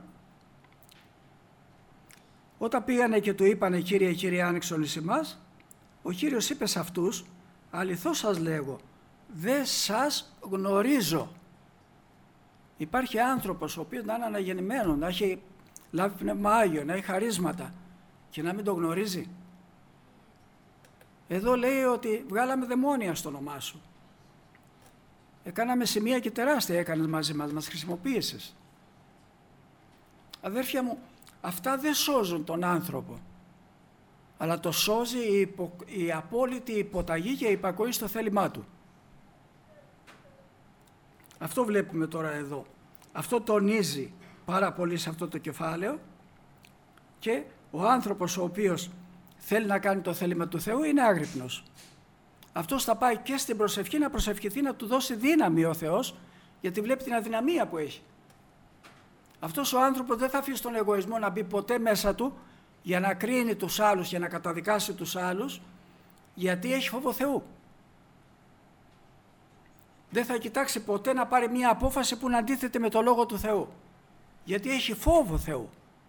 όταν πήγανε και του είπανε «Κύριε, Κύριε, άνοιξον εις ημάς», ο Κύριος είπε σε αυτούς «Αληθώς σας λέγω, δεν σας γνωρίζω». Υπάρχει άνθρωπος ο οποίος να είναι αναγεννημένο, να έχει λάβει πνεύμα Άγιο, να έχει χαρίσματα και να μην το γνωρίζει. Εδώ λέει ότι βγάλαμε δαιμόνια στο όνομά σου. Έκαναμε σημεία και τεράστια έκανες μαζί μας, μας χρησιμοποίησες. Αδέρφια μου, αυτά δεν σώζουν τον άνθρωπο, αλλά το σώζει η, υπο, η απόλυτη υποταγή και η υπακοή στο θέλημά του. Αυτό βλέπουμε τώρα εδώ. Αυτό τονίζει πάρα πολύ σε αυτό το κεφάλαιο και ο άνθρωπος ο οποίος θέλει να κάνει το θέλημα του Θεού είναι άγρυπνος. Αυτός θα πάει και στην προσευχή να προσευχηθεί να του δώσει δύναμη ο Θεός, γιατί βλέπει την αδυναμία που έχει. Αυτός ο άνθρωπος δεν θα αφήσει τον εγωισμό να μπει ποτέ μέσα του για να κρίνει τους άλλους, για να καταδικάσει τους άλλους, γιατί έχει φόβο Θεού. δεν θα κοιτάξει ποτέ να πάρει μια απόφαση που να αντίθεται με το Λόγο του Θεού. Γιατί έχει φόβο Θεού.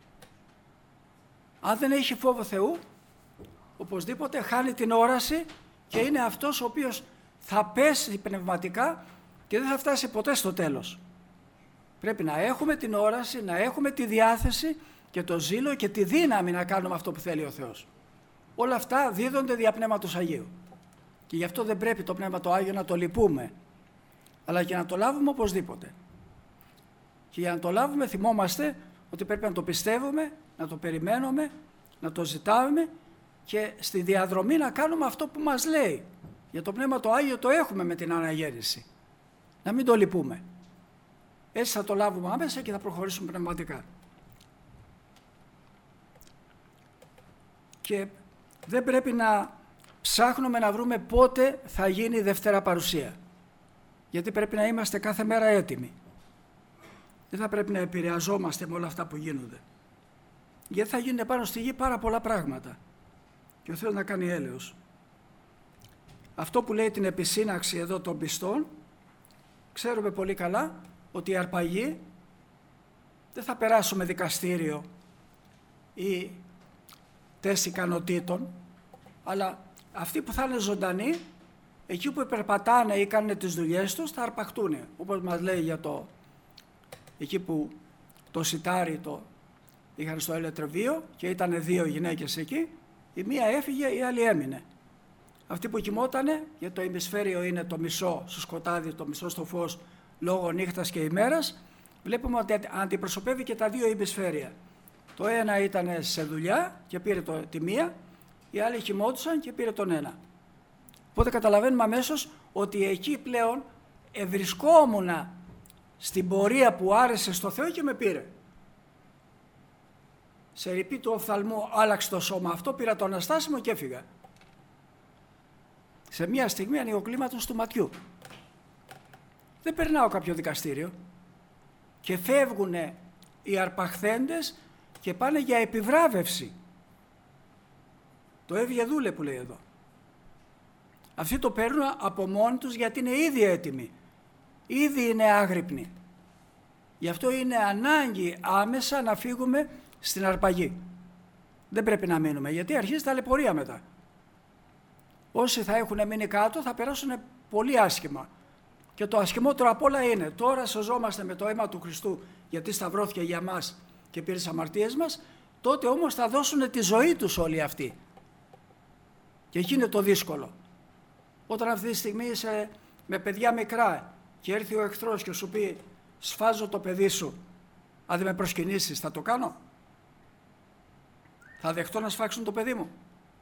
Αν δεν έχει φόβο Θεού, οπωσδήποτε χάνει την όραση και είναι αυτός ο οποίος θα πέσει πνευματικά και δεν θα φτάσει ποτέ στο τέλος. Πρέπει να έχουμε την όραση, να έχουμε τη διάθεση και το ζήλο και τη δύναμη να κάνουμε αυτό που θέλει ο Θεός. Όλα αυτά δίδονται δια Πνεύματος Αγίου. Και γι' αυτό δεν πρέπει το Πνεύμα το Άγιο να το λυπούμε, αλλά και να το λάβουμε οπωσδήποτε. Και για να το λάβουμε θυμόμαστε ότι πρέπει να το πιστεύουμε, να το περιμένουμε, να το ζητάμε και στη διαδρομή να κάνουμε αυτό που μας λέει. Για το Πνεύμα το Άγιο το έχουμε με την αναγέννηση. Να μην το λυπούμε. Έτσι θα το λάβουμε άμεσα και θα προχωρήσουμε πνευματικά. Και δεν πρέπει να ψάχνουμε να βρούμε πότε θα γίνει η Δευτέρα Παρουσία. Γιατί πρέπει να είμαστε κάθε μέρα έτοιμοι. Δεν θα πρέπει να επηρεαζόμαστε με όλα αυτά που γίνονται. Γιατί θα γίνουν πάνω στη γη πάρα πολλά πράγματα. Και ο Θεός να κάνει έλεος. Αυτό που λέει την επισύναξη εδώ των πιστών, ξέρουμε πολύ καλά ότι οι αρπαγοί δεν θα περάσουμε δικαστήριο ή τεστ ικανοτήτων, αλλά αυτοί που θα είναι ζωντανοί, εκεί που περπατάνε ή κάνουν τις δουλειές τους, θα αρπαχτούν. Όπως μας λέει για το, εκεί που το σιτάρι το είχαν στο ελαιοτρεβείο και ήταν δύο γυναίκες εκεί, η μία έφυγε, η άλλη έμεινε. Αυτοί που κοιμότανε, γιατί το ημισφαίριο είναι το μισό στο σκοτάδι, το μισό στο φως, λόγω νύχτας και ημέρας, βλέπουμε ότι αντιπροσωπεύει και τα δύο ημισφαίρια. Το ένα ήταν σε δουλειά και πήρε το, τη μία, οι άλλοι κοιμόντουσαν και πήρε τον ένα. Οπότε καταλαβαίνουμε αμέσως ότι εκεί πλέον ευρισκόμουν στην πορεία που άρεσε στο Θεό και με πήρε. Σε ρηπή του οφθαλμού άλλαξε το σώμα αυτό, πήρα το αναστάσιμο και έφυγα. Σε μία στιγμή ανοιγοκλίματος του ματιού. Δεν περνάω κάποιο δικαστήριο και φεύγουν οι αρπαχθέντες και πάνε για επιβράβευση. Το έβγε δούλε που λέει εδώ. Αυτοί το παίρνουν από μόνοι τους γιατί είναι ήδη έτοιμοι. Ήδη είναι άγρυπνοι. Γι' αυτό είναι ανάγκη άμεσα να φύγουμε στην αρπαγή. Δεν πρέπει να μείνουμε γιατί αρχίζει ταλαιπωρία μετά. Όσοι θα έχουν μείνει κάτω θα περάσουν πολύ άσχημα. Και το ασχημότερο απ' όλα είναι τώρα σωζόμαστε με το αίμα του Χριστού γιατί σταυρώθηκε για μας και πήρε τις αμαρτίες μας, τότε όμως θα δώσουν τη ζωή τους όλοι αυτοί. Και εκεί είναι το δύσκολο. Όταν αυτή τη στιγμή είσαι με παιδιά μικρά και έρθει ο εχθρός και σου πει σφάζω το παιδί σου, αν δεν με προσκυνήσεις θα το κάνω? Θα δεχτώ να σφάξουν το παιδί μου?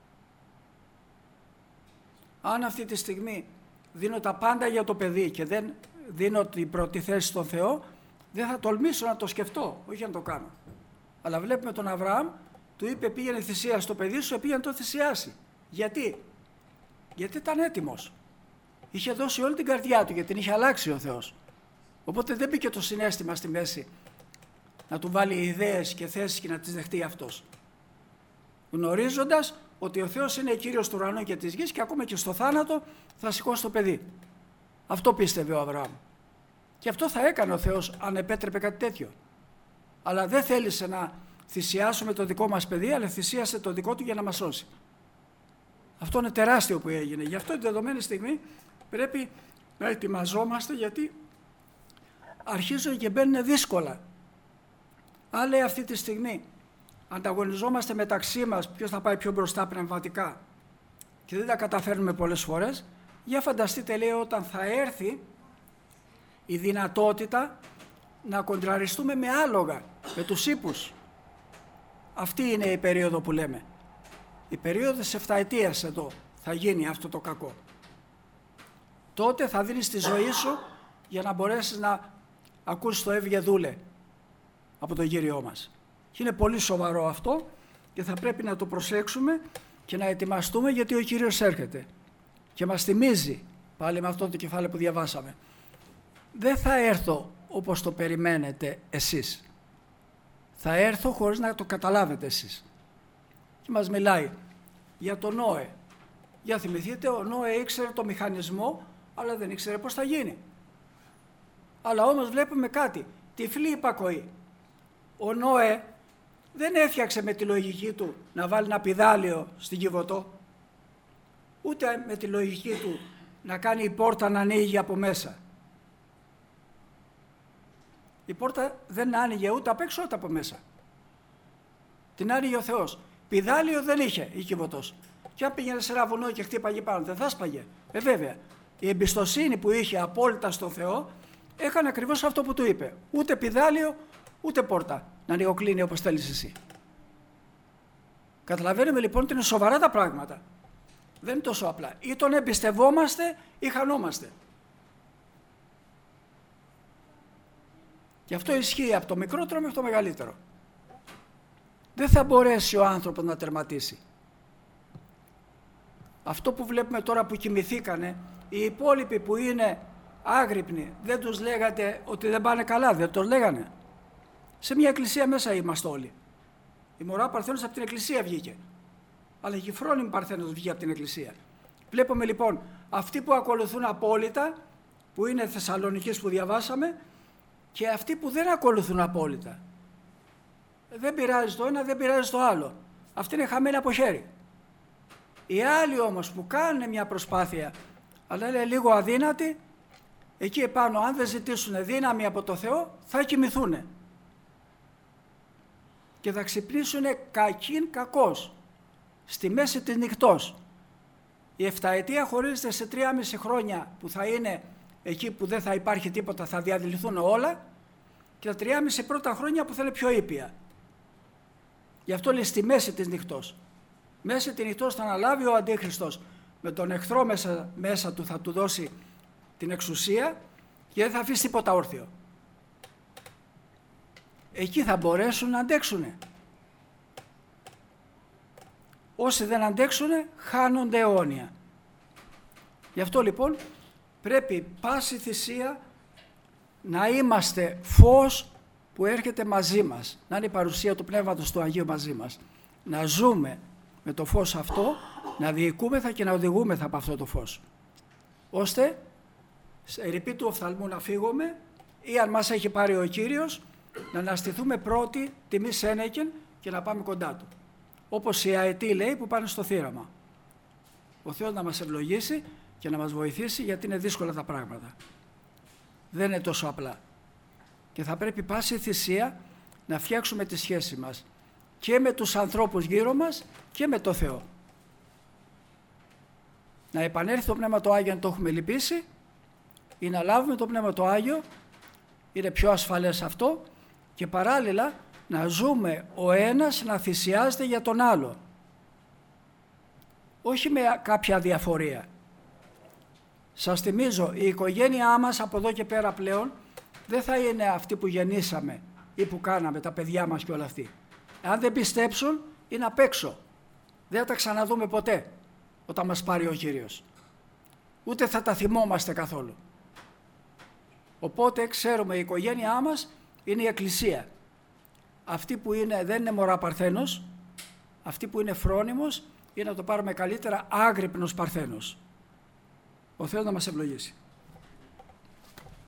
Αν αυτή τη στιγμή δίνω τα πάντα για το παιδί και δεν δίνω την πρώτη θέση στον Θεό, δεν θα τολμήσω να το σκεφτώ, όχι να το κάνω. Αλλά βλέπουμε τον Αβραάμ, του είπε πήγαινε θυσία στο παιδί σου, πήγαινε να το θυσιάσει. Γιατί? Γιατί ήταν έτοιμος. Είχε δώσει όλη την καρδιά του, γιατί την είχε αλλάξει ο Θεός. Οπότε δεν μπήκε το συναίσθημα στη μέση να του βάλει ιδέες και θέσεις και να τις δεχτεί αυτός. Γνωρίζοντας ότι ο Θεός είναι Κύριος του ουρανού και της γης και ακόμα και στο θάνατο θα σηκώσει το παιδί. Αυτό πίστευε ο Αβραάμ. Και αυτό θα έκανε ο Θεός αν επέτρεπε κάτι τέτοιο. Αλλά δεν θέλησε να θυσιάσουμε το δικό μας παιδί, αλλά θυσίασε το δικό του για να μας σώσει. Αυτό είναι τεράστιο που έγινε. Γι' αυτό την δεδομένη στιγμή πρέπει να ετοιμαζόμαστε, γιατί αρχίζουν και μπαίνουν δύσκολα. Αν λέει αυτή τη στιγμή ανταγωνιζόμαστε μεταξύ μας ποιος θα πάει πιο μπροστά πνευματικά και δεν τα καταφέρνουμε πολλές φορές, για φανταστείτε λέει όταν θα έρθει η δυνατότητα να κοντραριστούμε με άλογα, με τους ύπους. Αυτή είναι η περίοδο που λέμε. Η περίοδο της εφταετίας εδώ θα γίνει αυτό το κακό. Τότε θα δίνεις τη ζωή σου για να μπορέσεις να ακούσεις το έβγε δούλε από τον Κύριό μας. Και είναι πολύ σοβαρό αυτό και θα πρέπει να το προσέξουμε και να ετοιμαστούμε, γιατί ο Κύριος έρχεται και μας θυμίζει πάλι με αυτό το κεφάλαιο που διαβάσαμε. Δεν θα έρθω όπως το περιμένετε εσείς. Θα έρθω χωρίς να το καταλάβετε εσείς. Και μας μιλάει για τον Νόε. Για θυμηθείτε, ο Νόε ήξερε το μηχανισμό, αλλά δεν ήξερε πώς θα γίνει. Αλλά όμως βλέπουμε κάτι, τυφλή υπακοή. Ο Νόε δεν έφτιαξε με τη λογική του να βάλει ένα πηδάλιο στην Κιβωτό, ούτε με τη λογική του να κάνει η πόρτα να ανοίγει από μέσα. Η πόρτα δεν άνοιγε ούτε απ' έξω ούτε από μέσα. Την άνοιγε ο Θεός. Πηδάλιο δεν είχε η Κιβωτός. Και αν πήγαινε σε ένα βουνό και χτύπαγε πάνω, δεν θα σπαγε. Ε, βέβαια. Η εμπιστοσύνη που είχε απόλυτα στον Θεό έκανε ακριβώς αυτό που του είπε. Ούτε πηδάλιο, ούτε πόρτα να ανοιγοκλίνει όπως θέλεις εσύ. Καταλαβαίνουμε λοιπόν ότι είναι σοβαρά τα πράγματα. Δεν είναι τόσο απλά. Ή τον εμπιστευόμαστε ή χανόμαστε. Και αυτό ισχύει από το μικρότερο μέχρι το μεγαλύτερο. Δεν θα μπορέσει ο άνθρωπος να τερματίσει. Αυτό που βλέπουμε τώρα που κοιμηθήκανε, οι υπόλοιποι που είναι άγρυπνοι, δεν τους λέγατε ότι δεν πάνε καλά, δεν τους λέγανε. Σε μια εκκλησία μέσα είμαστε όλοι. Η μωρά Παρθένος από την εκκλησία βγήκε. Αλλά και η φρόνιμη Παρθένος βγήκε από την εκκλησία. Βλέπουμε λοιπόν αυτοί που ακολουθούν απόλυτα, που είναι Θεσσαλονικής που διαβάσαμε, και αυτοί που δεν ακολουθούν απόλυτα. Δεν πειράζει το ένα, δεν πειράζει το άλλο. Αυτοί είναι χαμένοι από χέρι. Οι άλλοι όμως που κάνουν μια προσπάθεια, αλλά είναι λίγο αδύνατοι, εκεί επάνω αν δεν ζητήσουν δύναμη από το Θεό, θα κοιμηθούν. Και θα ξυπνήσουν κακήν κακός, στη μέση της νυχτός. Η εφταετία χωρίζεται σε τρία μισή χρόνια που θα είναι εκεί που δεν θα υπάρχει τίποτα, θα διαδηληθούν όλα, και τα τρία μισή πρώτα χρόνια που θα είναι πιο ήπια. Γι' αυτό λέει στη μέση της νυχτός. Μέση της νυχτός θα αναλάβει ο Αντίχριστος, με τον εχθρό μέσα, μέσα του θα του δώσει την εξουσία και δεν θα αφήσει τίποτα όρθιο. Εκεί θα μπορέσουν να αντέξουν. Όσοι δεν αντέξουν χάνονται αιώνια. Γι' αυτό λοιπόν πρέπει πάση θυσία να είμαστε φως που έρχεται μαζί μας, να είναι η παρουσία του Πνεύματος του Αγίου μαζί μας. Να ζούμε με το φως αυτό, να διοικούμεθα και να οδηγούμεθα από αυτό το φως. Ώστε σε ερειπή του οφθαλμού να φύγουμε, ή αν μας έχει πάρει ο Κύριος, να αναστηθούμε πρώτοι τιμή σένεκεν και να πάμε κοντά του. Όπως οι αετοί λέει που πάνε στο θύραμα. Ο Θεός να μας ευλογήσει και να μας βοηθήσει, γιατί είναι δύσκολα τα πράγματα. Δεν είναι τόσο απλά. Και θα πρέπει πάση θυσία να φτιάξουμε τη σχέση μας και με τους ανθρώπους γύρω μας και με το Θεό. Να επανέλθει το Πνεύμα το Άγιο αν το έχουμε λυπήσει, ή να λάβουμε το Πνεύμα το Άγιο, είναι πιο ασφαλές αυτό, και παράλληλα να ζούμε ο ένας να θυσιάζεται για τον άλλο. Όχι με κάποια διαφορία. Σας θυμίζω, η οικογένειά μας από εδώ και πέρα πλέον δεν θα είναι αυτή που γεννήσαμε ή που κάναμε, τα παιδιά μας και όλα αυτοί. Αν δεν πιστέψουν, είναι απ' έξω. Δεν θα τα ξαναδούμε ποτέ όταν μας πάρει ο Κύριος. Ούτε θα τα θυμόμαστε καθόλου. Οπότε ξέρουμε, η οικογένειά μας είναι η Εκκλησία. Αυτή που είναι, δεν είναι μωρά Παρθένος, αυτή που είναι φρόνιμος, είναι να το πάρουμε καλύτερα άγρυπνος Παρθένος. Ο Θεός να μας ευλογήσει.